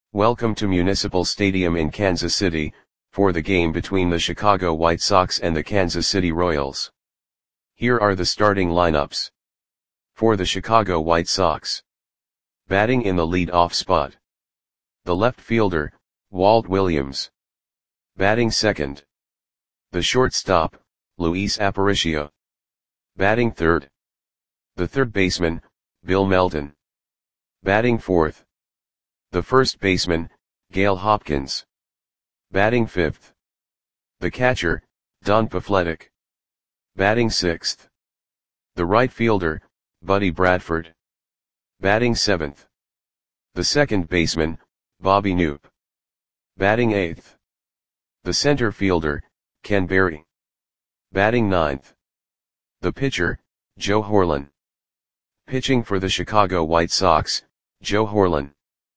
Welcome to Municipal Stadium in Kansas City, for the game between the Chicago White Sox and the Kansas City Royals. Here are the starting lineups. For the Chicago White Sox. Batting in the lead-off spot. The left fielder, Walt Williams. Batting second. The shortstop, Luis Aparicio. Batting third. The third baseman, Bill Melton. Batting fourth. The first baseman, Gail Hopkins. Batting fifth. The catcher, Don Pafletic. Batting sixth. The right fielder, Buddy Bradford. Batting seventh. The second baseman, Bobby Knoop. Batting eighth. The center fielder, Ken Berry. Batting ninth. The pitcher, Joe Horlen. Pitching for the Chicago White Sox, Joe Horlen.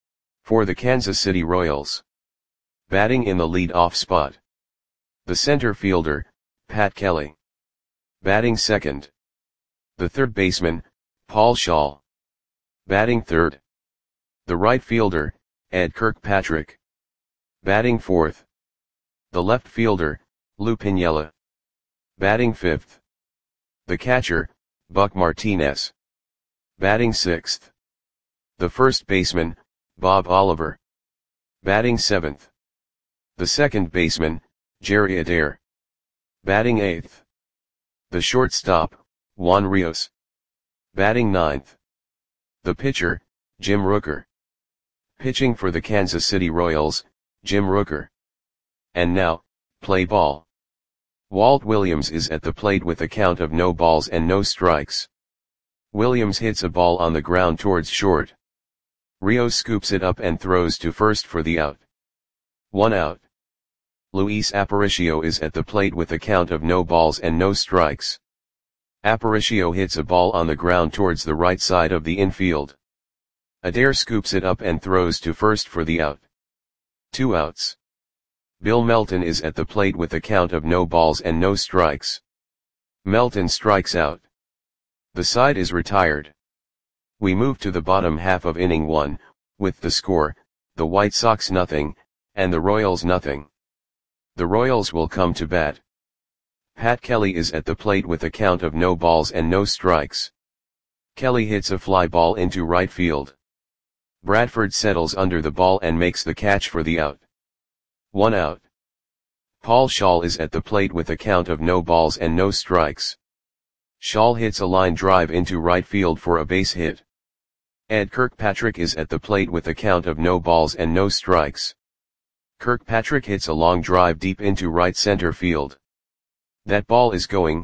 For the Kansas City Royals. Batting in the lead-off spot. The center fielder, Pat Kelly. Batting second. The third baseman, Paul Schaal. Batting third. The right fielder, Ed Kirkpatrick. Batting fourth. The left fielder, Lou Piniella. Batting fifth. The catcher, Buck Martinez. Batting sixth. The first baseman, Bob Oliver. Batting seventh. The second baseman, Jerry Adair. Batting eighth. The shortstop, Juan Rios. Batting ninth. The pitcher, Jim Rooker. Pitching for the Kansas City Royals, Jim Rooker. And now, play ball. Walt Williams is at the plate with a count of no balls and no strikes. Williams hits a ball on the ground towards short. Rios scoops it up and throws to first for the out. 1 out. Luis Aparicio is at the plate with a count of no balls and no strikes. Aparicio hits a ball on the ground towards the right side of the infield. Adair scoops it up and throws to first for the out. 2 outs. Bill Melton is at the plate with a count of no balls and no strikes. Melton strikes out. The side is retired. We move to the bottom half of inning 1, with the score, the White Sox nothing, and the Royals nothing. The Royals will come to bat. Pat Kelly is at the plate with a count of no balls and no strikes. Kelly hits a fly ball into right field. Bradford settles under the ball and makes the catch for the out. 1 out. Paul Schaal is at the plate with a count of no balls and no strikes. Schaal hits a line drive into right field for a base hit. Ed Kirkpatrick is at the plate with a count of no balls and no strikes. Kirkpatrick hits a long drive deep into right center field. That ball is gone.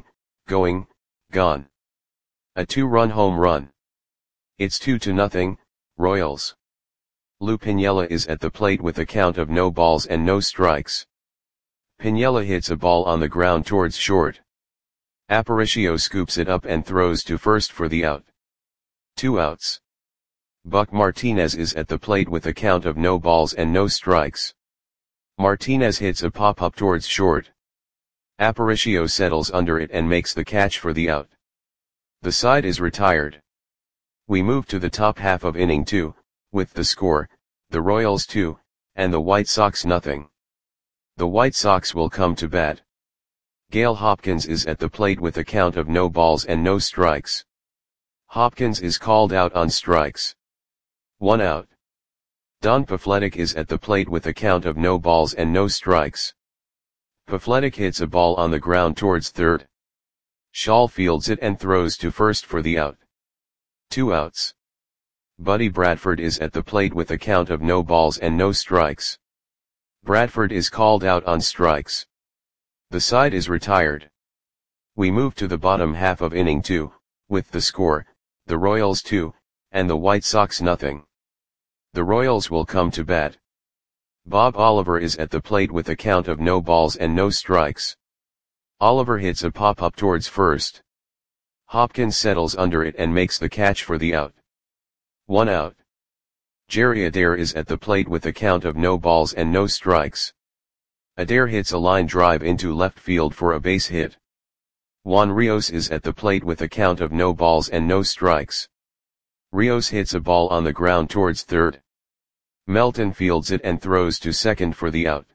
A 2-run home run. It's 2-0, Royals. Lou Piniella is at the plate with a count of no balls and no strikes. Piniella hits a ball on the ground towards short. Aparicio scoops it up and throws to first for the out. 2 outs. Buck Martinez is at the plate with a count of no balls and no strikes. Martinez hits a pop-up towards short. Aparicio settles under it and makes the catch for the out. The side is retired. We move to the top half of inning 2, with the score, the Royals 2, and the White Sox nothing. The White Sox will come to bat. Gail Hopkins is at the plate with a count of no balls and no strikes. Hopkins is called out on strikes. 1 out. Don Pafletic is at the plate with a count of no balls and no strikes. Pafletic hits a ball on the ground towards third. Schaal fields it and throws to first for the out. 2 outs. Buddy Bradford is at the plate with a count of no balls and no strikes. Bradford is called out on strikes. The side is retired. We move to the bottom half of inning 2, with the score, the Royals 2, and the White Sox nothing. The Royals will come to bat. Bob Oliver is at the plate with a count of no balls and no strikes. Oliver hits a pop-up towards first. Hopkins settles under it and makes the catch for the out. 1 out. Jerry Adair is at the plate with a count of no balls and no strikes. Adair hits a line drive into left field for a base hit. Juan Rios is at the plate with a count of no balls and no strikes. Rios hits a ball on the ground towards third. Melton fields it and throws to second for the out.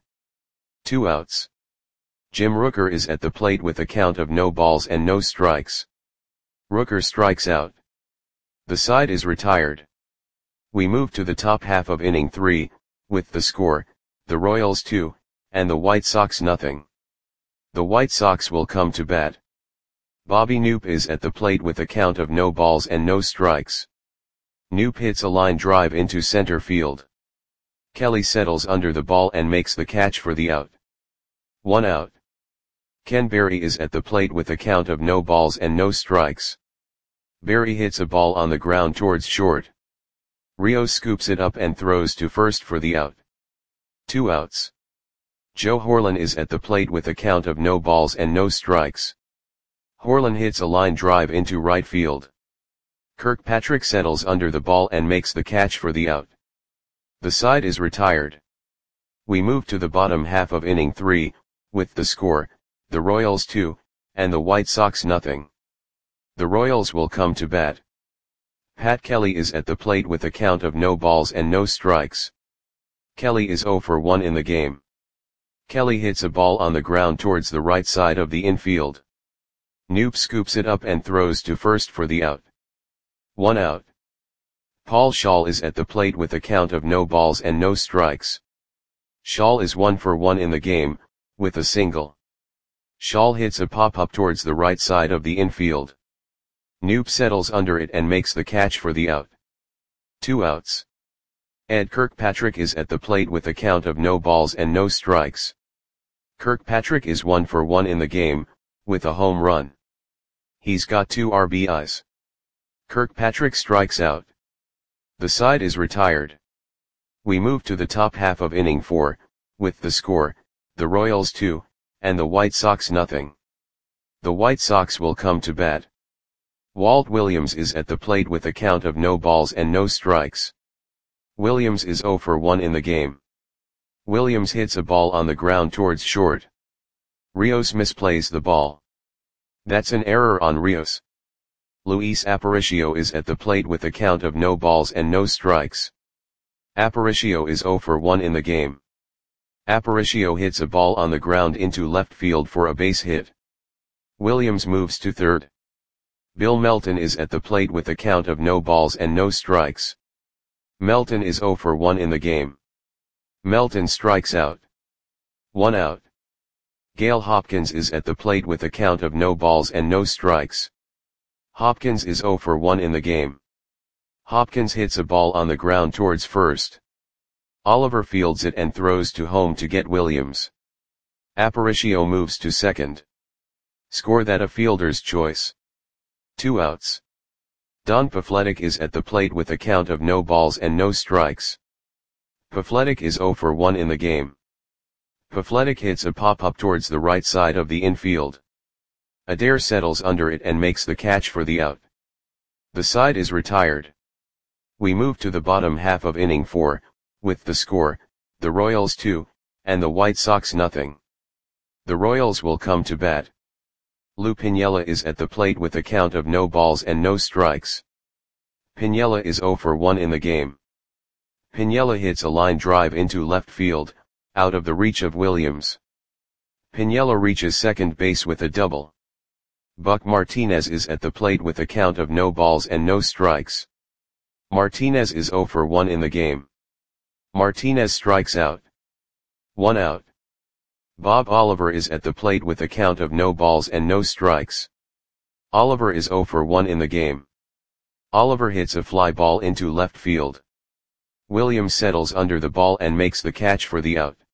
2 outs. Jim Rooker is at the plate with a count of no balls and no strikes. Rooker strikes out. The side is retired. We move to the top half of inning 3, with the score, the Royals 2, and the White Sox nothing. The White Sox will come to bat. Bobby Knoop is at the plate with a count of no balls and no strikes. Knoop hits a line drive into center field. Kelly settles under the ball and makes the catch for the out. 1 out. Ken Berry is at the plate with a count of no balls and no strikes. Berry hits a ball on the ground towards short. Rios scoops it up and throws to first for the out. 2 outs. Joe Horlen is at the plate with a count of no balls and no strikes. Horlen hits a line drive into right field. Kirkpatrick settles under the ball and makes the catch for the out. The side is retired. We move to the bottom half of inning 3, with the score, the Royals 2, and the White Sox nothing. The Royals will come to bat. Pat Kelly is at the plate with a count of no balls and no strikes. Kelly is 0 for 1 in the game. Kelly hits a ball on the ground towards the right side of the infield. Knoop scoops it up and throws to first for the out. 1 out. Paul Schaal is at the plate with a count of no balls and no strikes. Schaal is 1 for 1 in the game, with a single. Schaal hits a pop-up towards the right side of the infield. Knoop settles under it and makes the catch for the out. 2 outs. Ed Kirkpatrick is at the plate with a count of no balls and no strikes. Kirkpatrick is 1 for 1 in the game, with a home run. He's got 2 RBIs. Kirkpatrick strikes out. The side is retired. We move to the top half of inning 4, with the score, the Royals 2, and the White Sox nothing. The White Sox will come to bat. Walt Williams is at the plate with a count of no balls and no strikes. Williams is 0 for 1 in the game. Williams hits a ball on the ground towards short. Rios misplays the ball. That's an error on Rios. Luis Aparicio is at the plate with a count of no balls and no strikes. Aparicio is 0 for 1 in the game. Aparicio hits a ball on the ground into left field for a base hit. Williams moves to third. Bill Melton is at the plate with a count of no balls and no strikes. Melton is 0 for 1 in the game. Melton strikes out. 1 out. Gale Hopkins is at the plate with a count of no balls and no strikes. Hopkins is 0 for 1 in the game. Hopkins hits a ball on the ground towards first. Oliver fields it and throws to home to get Williams. Aparicio moves to second. Score that a fielder's choice. 2 outs. Don Pafletic is at the plate with a count of no balls and no strikes. Pafletic is 0 for 1 in the game. Pafletic hits a pop-up towards the right side of the infield. Adair settles under it and makes the catch for the out. The side is retired. We move to the bottom half of inning 4, with the score, the Royals 2, and the White Sox nothing. The Royals will come to bat. Lou Piniella is at the plate with a count of no balls and no strikes. Piniella is 0 for 1 in the game. Piniella hits a line drive into left field, out of the reach of Williams. Piniella reaches second base with a double. Buck Martinez is at the plate with a count of no balls and no strikes. Martinez is 0 for 1 in the game. Martinez strikes out. 1 out. Bob Oliver is at the plate with a count of no balls and no strikes. Oliver is 0 for 1 in the game. Oliver hits a fly ball into left field. Williams settles under the ball and makes the catch for the out.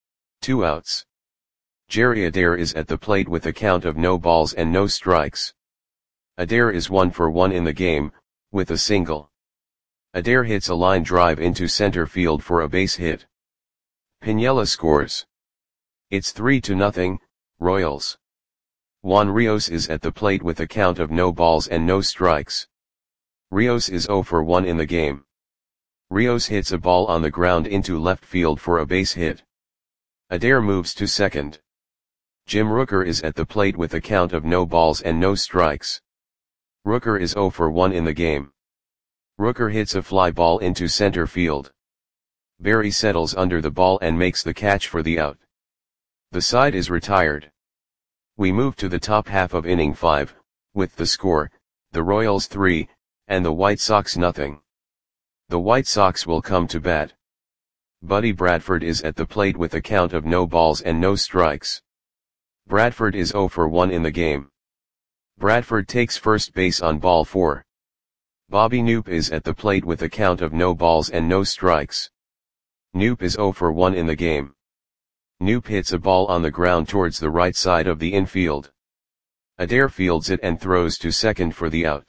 2 outs. Jerry Adair is at the plate with a count of no balls and no strikes. Adair is 1 for 1 in the game, with a single. Adair hits a line drive into center field for a base hit. Piniella scores. It's 3-0, Royals. Juan Rios is at the plate with a count of no balls and no strikes. Rios is 0 for 1 in the game. Rios hits a ball on the ground into left field for a base hit. Adair moves to second. Jim Rooker is at the plate with a count of no balls and no strikes. Rooker is 0 for 1 in the game. Rooker hits a fly ball into center field. Barry settles under the ball and makes the catch for the out. The side is retired. We move to the top half of inning 5, with the score, the Royals 3, and the White Sox nothing. The White Sox will come to bat. Buddy Bradford is at the plate with a count of no balls and no strikes. Bradford is 0 for 1 in the game. Bradford takes first base on ball 4. Bobby Knoop is at the plate with a count of no balls and no strikes. Knoop is 0 for 1 in the game. Knoop hits a ball on the ground towards the right side of the infield. Adair fields it and throws to second for the out.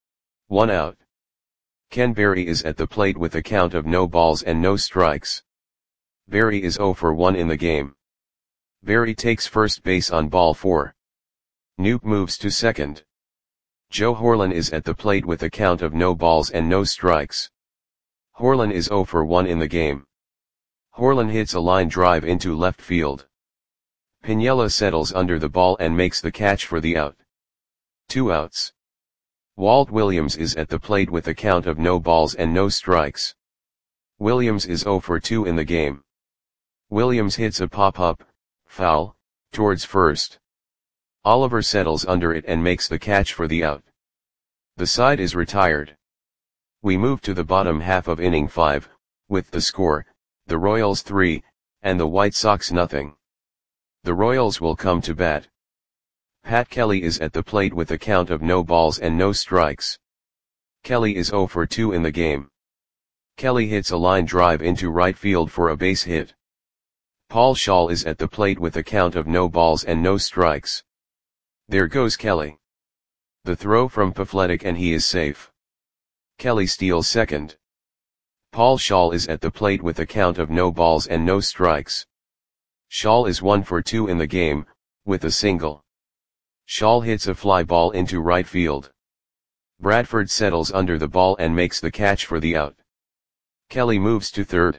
1 out. Ken Berry is at the plate with a count of no balls and no strikes. Berry is 0 for 1 in the game. Berry takes first base on ball 4. Knoop moves to second. Joe Horlen is at the plate with a count of no balls and no strikes. Horlen is 0 for 1 in the game. Horlen hits a line drive into left field. Piniella settles under the ball and makes the catch for the out. 2 outs. Walt Williams is at the plate with a count of no balls and no strikes. Williams is 0 for 2 in the game. Williams hits a pop-up, foul, towards first. Oliver settles under it and makes the catch for the out. The side is retired. We move to the bottom half of inning 5, with the score, the Royals 3, and the White Sox nothing. The Royals will come to bat. Pat Kelly is at the plate with a count of no balls and no strikes. Kelly is 0 for 2 in the game. Kelly hits a line drive into right field for a base hit. Paul Shaw is at the plate with a count of no balls and no strikes. There goes Kelly. The throw from Pafletic and he is safe. Kelly steals second. Paul Shaw is at the plate with a count of no balls and no strikes. Shaw is 1 for 2 in the game, with a single. Shaw hits a fly ball into right field. Bradford settles under the ball and makes the catch for the out. Kelly moves to third.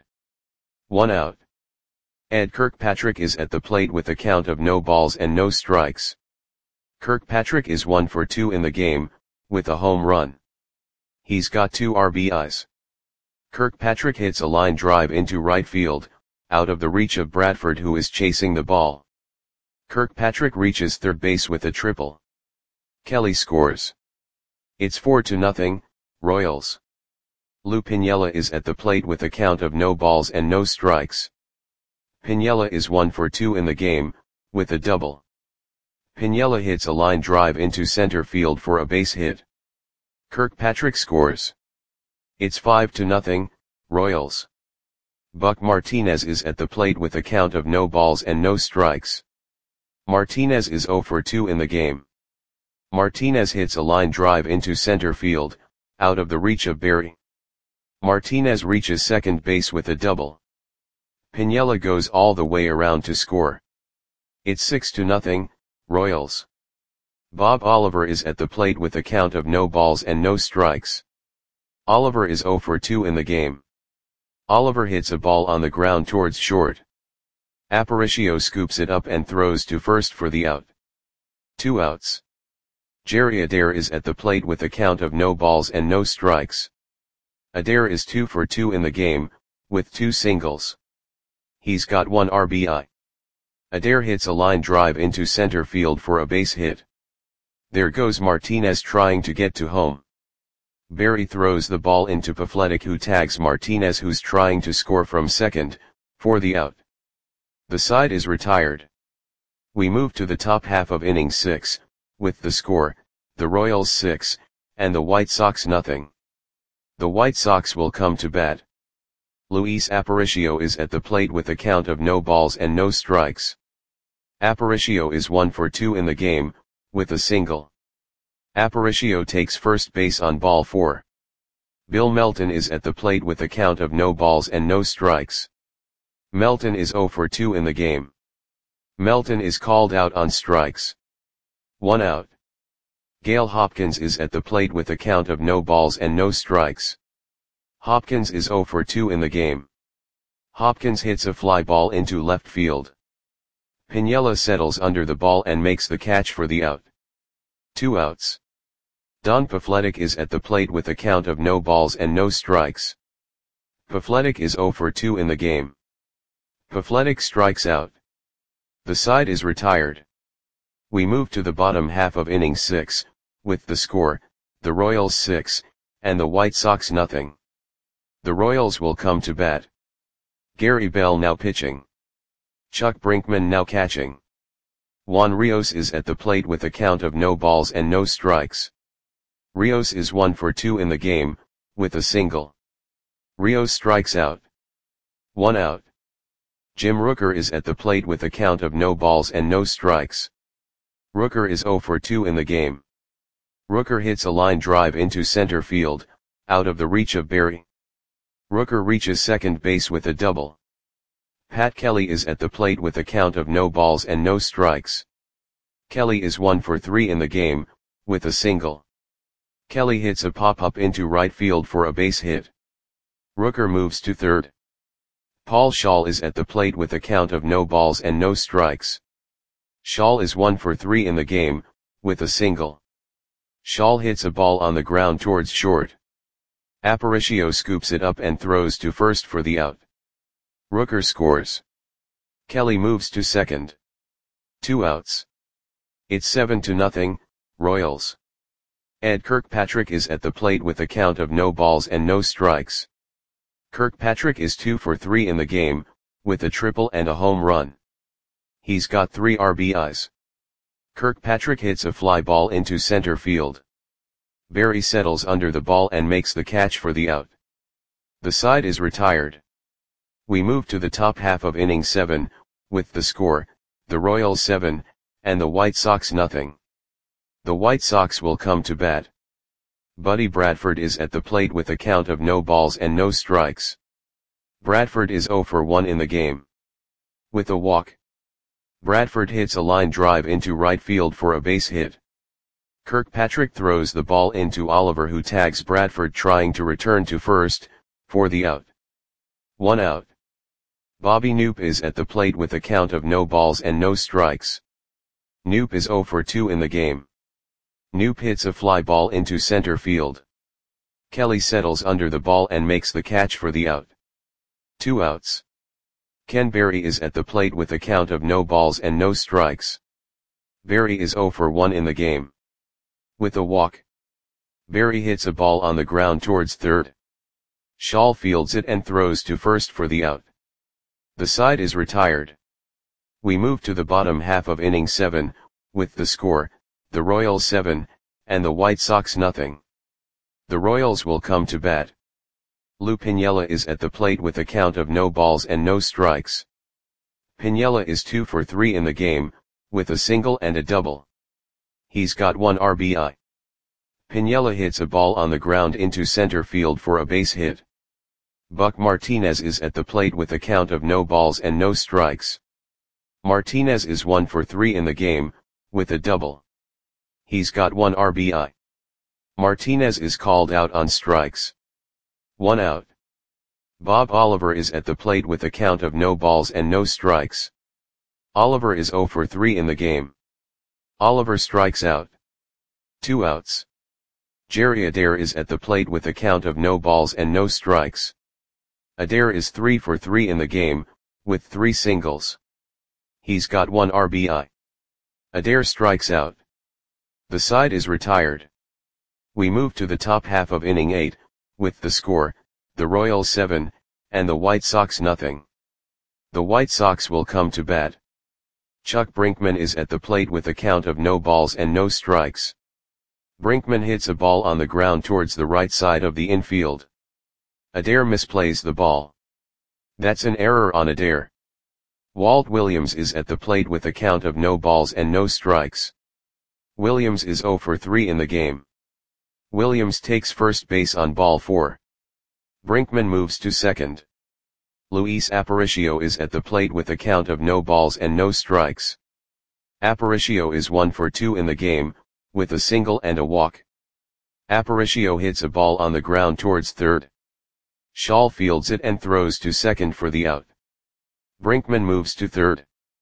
1 out. Ed Kirkpatrick is at the plate with a count of no balls and no strikes. Kirkpatrick is 1 for 2 in the game, with a home run. He's got 2 RBIs. Kirkpatrick hits a line drive into right field, out of the reach of Bradford who is chasing the ball. Kirkpatrick reaches third base with a triple. Kelly scores. It's 4-0, Royals. Lou Piniella is at the plate with a count of no balls and no strikes. Piniella is 1 for 2 in the game, with a double. Piniella hits a line drive into center field for a base hit. Kirkpatrick scores. It's 5-0, Royals. Buck Martinez is at the plate with a count of no balls and no strikes. Martinez is 0 for 2 in the game. Martinez hits a line drive into center field, out of the reach of Berry. Martinez reaches second base with a double. Piniella goes all the way around to score. It's 6-0, Royals. Bob Oliver is at the plate with a count of no balls and no strikes. Oliver is 0 for 2 in the game. Oliver hits a ball on the ground towards short. Aparicio scoops it up and throws to first for the out. 2 outs. Jerry Adair is at the plate with a count of no balls and no strikes. Adair is 2 for 2 in the game, with 2 singles. He's got 1 RBI. Adair hits a line drive into center field for a base hit. There goes Martinez trying to get to home. Berry throws the ball into Pafletic who tags Martinez who's trying to score from second, for the out. The side is retired. We move to the top half of inning 6, with the score, the Royals 6, and the White Sox nothing. The White Sox will come to bat. Luis Aparicio is at the plate with a count of no balls and no strikes. Aparicio is 1 for 2 in the game, with a single. Aparicio takes first base on ball 4. Bill Melton is at the plate with a count of no balls and no strikes. Melton is 0 for 2 in the game. Melton is called out on strikes. 1 out. Gale Hopkins is at the plate with a count of no balls and no strikes. Hopkins is 0 for 2 in the game. Hopkins hits a fly ball into left field. Piniella settles under the ball and makes the catch for the out. 2 outs. Don Pafletic is at the plate with a count of no balls and no strikes. Pafletic is 0 for 2 in the game. Pafletic strikes out. The side is retired. We move to the bottom half of inning 6, with the score, the Royals 6, and the White Sox nothing. The Royals will come to bat. Gary Bell now pitching. Chuck Brinkman now catching. Juan Rios is at the plate with a count of no balls and no strikes. Rios is 1 for 2 in the game, with a single. Rios strikes out. 1 out. Jim Rooker is at the plate with a count of no balls and no strikes. Rooker is 0 for 2 in the game. Rooker hits a line drive into center field, out of the reach of Berry. Rooker reaches second base with a double. Pat Kelly is at the plate with a count of no balls and no strikes. Kelly is 1 for 3 in the game, with a single. Kelly hits a pop-up into right field for a base hit. Rooker moves to third. Paul Shaw is at the plate with a count of no balls and no strikes. Shaw is 1 for 3 in the game, with a single. Shaw hits a ball on the ground towards short. Aparicio scoops it up and throws to first for the out. Rooker scores. Kelly moves to second. 2 outs. It's 7-0, Royals. Ed Kirkpatrick is at the plate with a count of no balls and no strikes. Kirkpatrick is 2 for 3 in the game, with a triple and a home run. He's got 3 RBIs. Kirkpatrick hits a fly ball into center field. Berry settles under the ball and makes the catch for the out. The side is retired. We move to the top half of inning 7, with the score, the Royals 7, and the White Sox nothing. The White Sox will come to bat. Buddy Bradford is at the plate with a count of no balls and no strikes. Bradford is 0 for 1 in the game. With a walk. Bradford hits a line drive into right field for a base hit. Kirkpatrick throws the ball into Oliver, who tags Bradford trying to return to first, for the out. 1 out. Bobby Knoop is at the plate with a count of no balls and no strikes. Knoop is 0 for 2 in the game. Knoop hits a fly ball into center field. Kelly settles under the ball and makes the catch for the out. 2 outs. Ken Berry is at the plate with a count of no balls and no strikes. Berry is 0 for 1 in the game. With a walk. Berry hits a ball on the ground towards third. Shaw fields it and throws to first for the out. The side is retired. We move to the bottom half of inning 7, with the score, the Royals 7, and the White Sox nothing. The Royals will come to bat. Lou Piniella is at the plate with a count of no balls and no strikes. Piniella is 2 for 3 in the game, with a single and a double. He's got 1 RBI. Piniella hits a ball on the ground into center field for a base hit. Buck Martinez is at the plate with a count of no balls and no strikes. Martinez is 1 for 3 in the game, with a double. He's got 1 RBI. Martinez is called out on strikes. 1 out. Bob Oliver is at the plate with a count of no balls and no strikes. Oliver is 0 for 3 in the game. Oliver strikes out. 2 outs. Jerry Adair is at the plate with a count of no balls and no strikes. Adair is 3 for 3 in the game, with 3 singles. He's got 1 RBI. Adair strikes out. The side is retired. We move to the top half of inning 8, with the score, the Royals 7, and the White Sox nothing. The White Sox will come to bat. Chuck Brinkman is at the plate with a count of no balls and no strikes. Brinkman hits a ball on the ground towards the right side of the infield. Adair misplays the ball. That's an error on Adair. Walt Williams is at the plate with a count of no balls and no strikes. Williams is 0 for 3 in the game. Williams takes first base on ball 4. Brinkman moves to second. Luis Aparicio is at the plate with a count of no balls and no strikes. Aparicio is 1 for 2 in the game, with a single and a walk. Aparicio hits a ball on the ground towards third. Shaw fields it and throws to second for the out. Brinkman moves to third.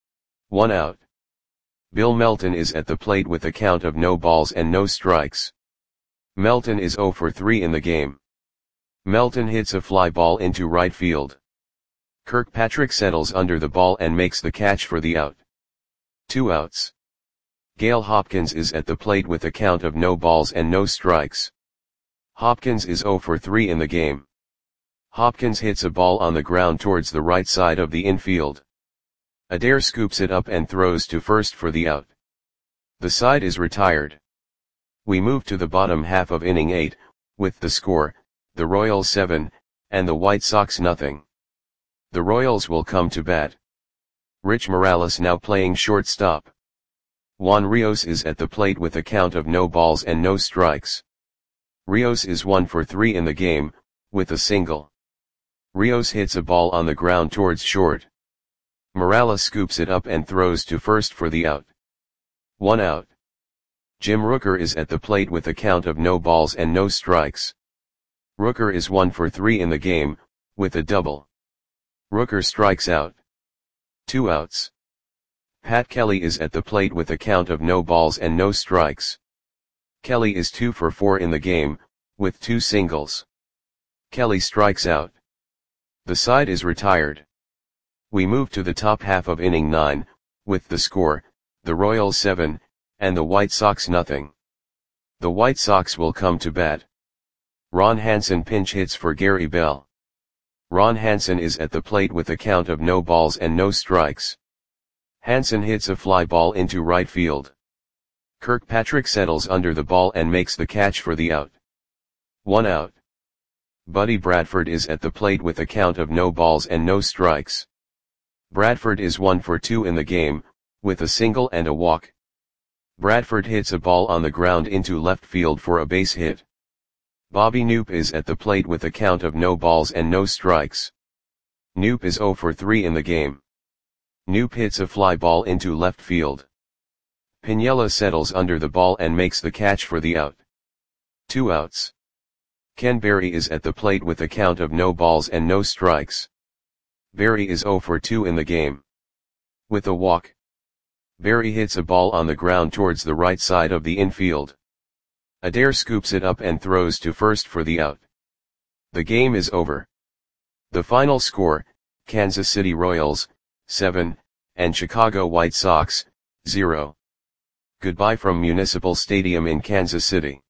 1 out. Bill Melton is at the plate with a count of no balls and no strikes. Melton is 0 for 3 in the game. Melton hits a fly ball into right field. Kirkpatrick settles under the ball and makes the catch for the out. 2 outs. Gale Hopkins is at the plate with a count of no balls and no strikes. Hopkins is 0 for 3 in the game. Hopkins hits a ball on the ground towards the right side of the infield. Adair scoops it up and throws to first for the out. The side is retired. We move to the bottom half of inning 8, with the score, the Royals 7, and the White Sox nothing. The Royals will come to bat. Rich Morales now playing shortstop. Juan Rios is at the plate with a count of no balls and no strikes. Rios is 1 for 3 in the game, with a single. Rios hits a ball on the ground towards short. Morales scoops it up and throws to first for the out. 1 out. Jim Rooker is at the plate with a count of no balls and no strikes. Rooker is 1 for 3 in the game, with a double. Rooker strikes out. 2 outs. Pat Kelly is at the plate with a count of no balls and no strikes. Kelly is 2 for 4 in the game, with 2 singles. Kelly strikes out. The side is retired. We move to the top half of inning 9, with the score, the Royals 7, and the White Sox nothing. The White Sox will come to bat. Ron Hansen pinch hits for Gary Bell. Ron Hansen is at the plate with a count of no balls and no strikes. Hansen hits a fly ball into right field. Kirkpatrick settles under the ball and makes the catch for the out. 1 out. Buddy Bradford is at the plate with a count of no balls and no strikes. Bradford is 1 for 2 in the game, with a single and a walk. Bradford hits a ball on the ground into left field for a base hit. Bobby Knoop is at the plate with a count of no balls and no strikes. Knoop is 0 for 3 in the game. Knoop hits a fly ball into left field. Piniella settles under the ball and makes the catch for the out. 2 outs. Ken Berry is at the plate with a count of no balls and no strikes. Berry is 0 for 2 in the game. With a walk. Berry hits a ball on the ground towards the right side of the infield. Adair scoops it up and throws to first for the out. The game is over. The final score, Kansas City Royals, 7, and Chicago White Sox, 0. Goodbye from Municipal Stadium in Kansas City.